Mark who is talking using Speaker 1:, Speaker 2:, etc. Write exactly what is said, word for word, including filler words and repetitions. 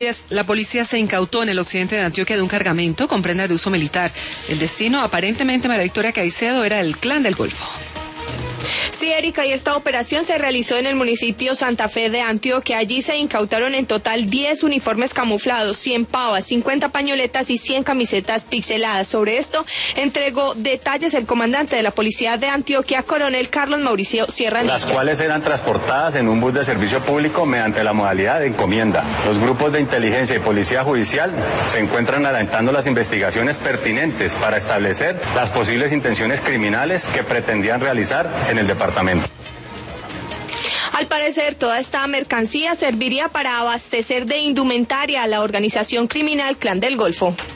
Speaker 1: La policía se incautó en el occidente de Antioquia de un cargamento con prendas de uso militar. El destino, aparentemente, María Victoria Caicedo, era el Clan del Golfo.
Speaker 2: Sí, Erika, y esta operación se realizó en el municipio Santa Fe de Antioquia. Allí se incautaron en total diez uniformes camuflados, cien pavas, cincuenta pañoletas y cien camisetas pixeladas. Sobre esto entregó detalles el comandante de la policía de Antioquia, coronel Carlos Mauricio Sierra.
Speaker 3: Las cuales eran transportadas en un bus de servicio público mediante la modalidad de encomienda. Los grupos de inteligencia y policía judicial se encuentran adelantando las investigaciones pertinentes para establecer las posibles intenciones criminales que pretendían realizar en el departamento.
Speaker 2: Al parecer, toda esta mercancía serviría para abastecer de indumentaria a la organización criminal Clan del Golfo.